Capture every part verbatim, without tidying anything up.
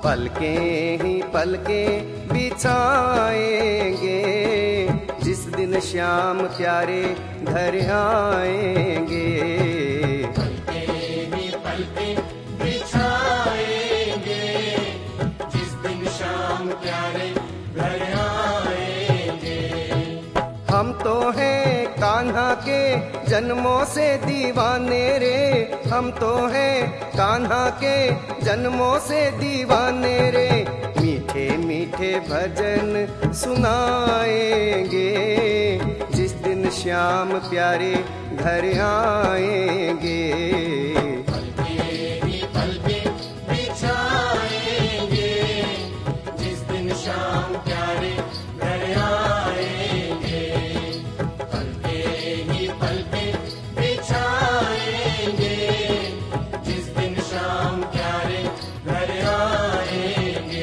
पलके ही पलके बिछाएंगे, जिस दिन श्याम प्यारे घर आएंगे। पलके ही पलके बिछाएंगे, जिस दिन श्याम प्यारे घर आएंगे। हम तो हैं कान्हा के जन्मों से दीवाने रे, हम तो हैं कान्हा के जन्मों से दीवाने रे। मीठे मीठे भजन सुनाएंगे, जिस दिन श्याम प्यारे घर आएंगे। पलके ही पलके बिछाएंगे, जिस दिन श्याम प्यारे घर आएंगे। पलके ही पलके बिछाएंगे, जिस दिन श्याम प्यारे घर आएंगे।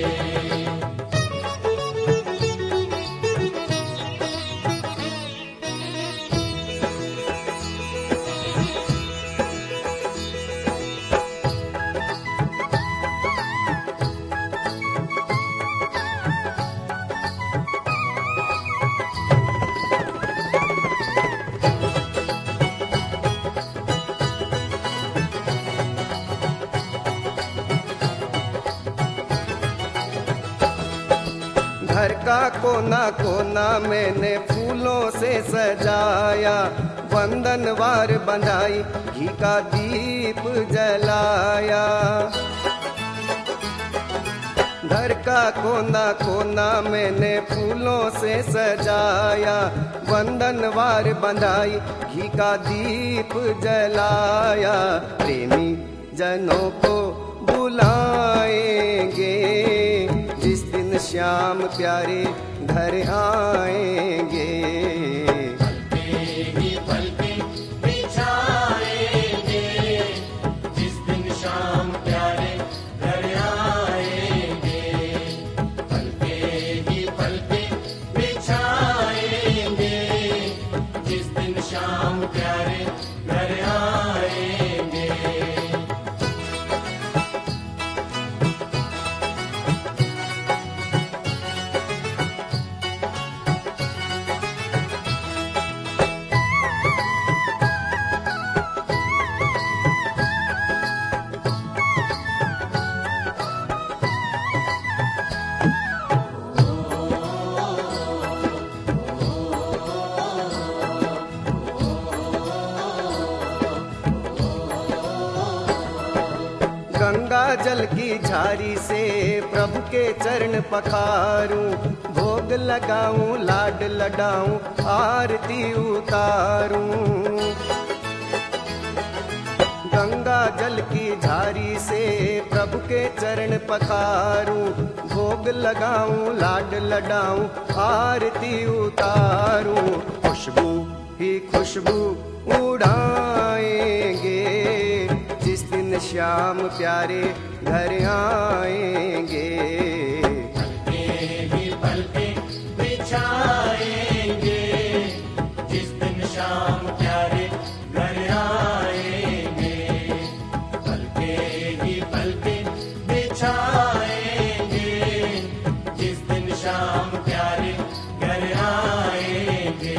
घर का कोना कोना मैंने फूलों से सजाया, वंदनवार बंधाई घी का दीप जलाया। घर का कोना कोना मैंने फूलों से सजाया, वंदनवार बंधाई घी का दीप जलाया। प्रेमी जनों को बुलाएंगे, जिस दिन श्याम प्यारे घर आएंगे। पलके ही पलके बिछाएंगे, जिस दिन श्याम प्यारे घर आएंगे। पलके ही पलके बिछाएंगे, जिस दिन श्याम प्यारे घर आएंगे। गंगा जल की झारी से प्रभु के चरण पखारूं, भोग लगाऊं लाड लडाऊं आरती उतारूं। गंगा जल की झारी से प्रभु के चरण पखारूं, भोग लगाऊं लाड लडाऊं आरती उतारूं। खुशबू ही खुशबू उड़ाएंगे, जिस दिन श्याम प्यारे घर आएंगे। पलके ही पलके बिछाएंगे, जिस दिन श्याम प्यारे घर आएंगे। पलके ही पलके बिछाएंगे, जिस दिन श्याम प्यारे घर आएंगे।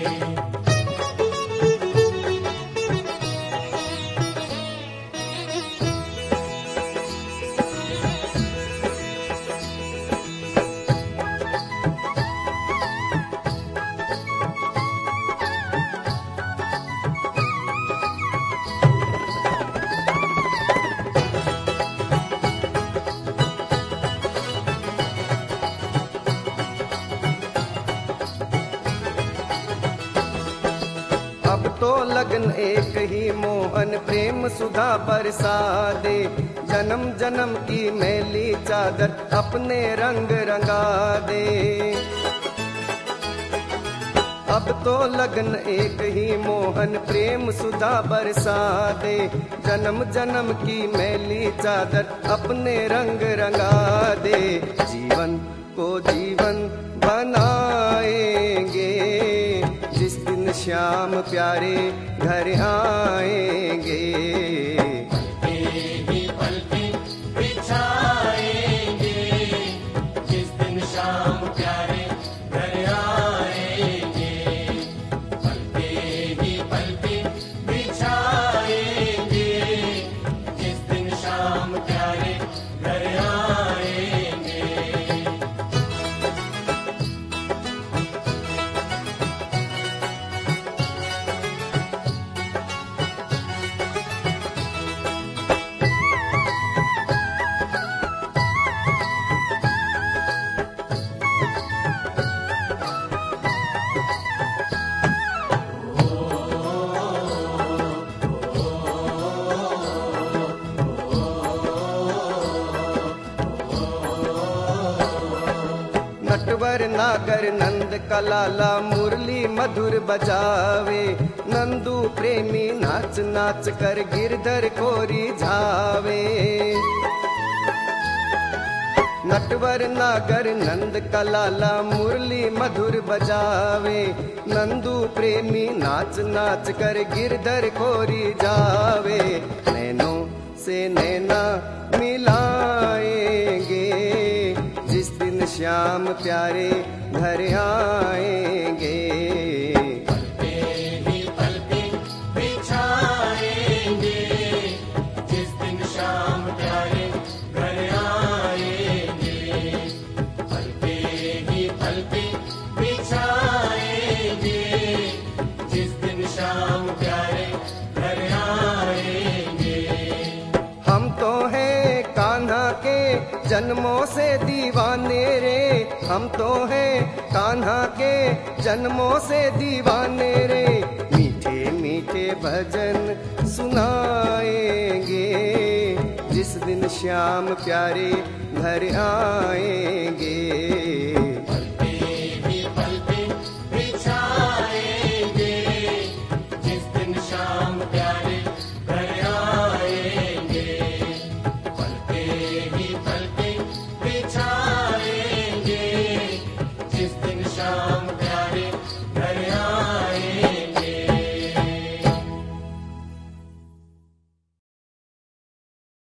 अब तो लगन एक ही मोहन प्रेम सुधा बरसा दे, जन्म जन्म की मैली चादर अपने रंग रंगा दे। अब तो लगन एक ही मोहन प्रेम सुधा बरसा दे, जन्म जन्म की मैली चादर अपने रंग रंगा दे। जीवन को जीवन बनाएंगे, जिस दिन श्याम प्यारे घर आएंगे। पलके ही पलके बिछाएंगे, नटवर नागर नंद का लाला मुरली मधुर बजावे, नंदू प्रेमी नाच नाच कर गिरधर को रिझावे। नटवर नागर नंद का लाला मुरली मधुर बजावे, नंदू प्रेमी नाच नाच कर गिरधर को रिझावे। नैनों से नैना मिलाएंगे, जिस दिन श्याम प्यारे घर आएंगे। पल पे ही पल पे बिछाएंगे, जिस दिन शाम प्यारे घर आएंगे। पल पे ही पल पे बिछाएंगे, जिस दिन शाम प्यारे घर आएंगे। हम तो हैं कान्हा के जन्मों से दीवाने रे, हम तो हैं कान्हा के जन्मों से दीवाने रे। मीठे मीठे भजन सुनाएंगे, जिस दिन श्याम प्यारे घर आएंगे।